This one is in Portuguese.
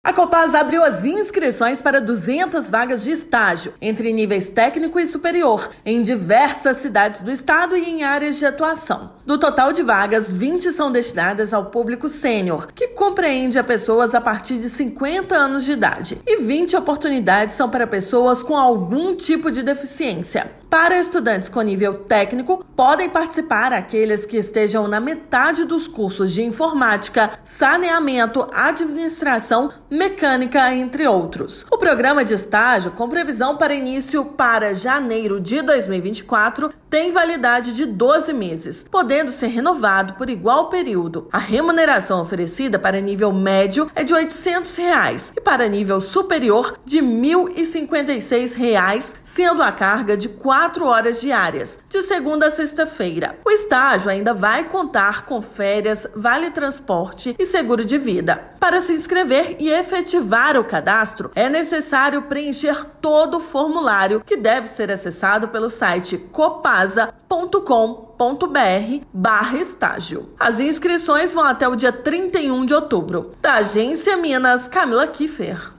A Copasa abriu as inscrições para 200 vagas de estágio, entre níveis técnico e superior, em diversas cidades do estado e em áreas de atuação. Do total de vagas, 20 são destinadas ao público sênior, que compreende a pessoas a partir de 50 anos de idade, e 20 oportunidades são para pessoas com algum tipo de deficiência. Para estudantes com nível técnico, podem participar aqueles que estejam na metade dos cursos de informática, saneamento, administração, mecânica, entre outros. O programa de estágio, com previsão para início para janeiro de 2024, tem validade de 12 meses, podendo ser renovado por igual período. A remuneração oferecida para nível médio é de R$ 800 e para nível superior de R$ 1.056, sendo a carga de 4 horas diárias, de segunda a sexta-feira. O estágio ainda vai contar com férias, vale transporte e seguro de vida. Para se inscrever e efetivar o cadastro, é necessário preencher todo o formulário, que deve ser acessado pelo site copasa.com.br/estágio. As inscrições vão até o dia 31 de outubro. Da Agência Minas, Camila Kiffer.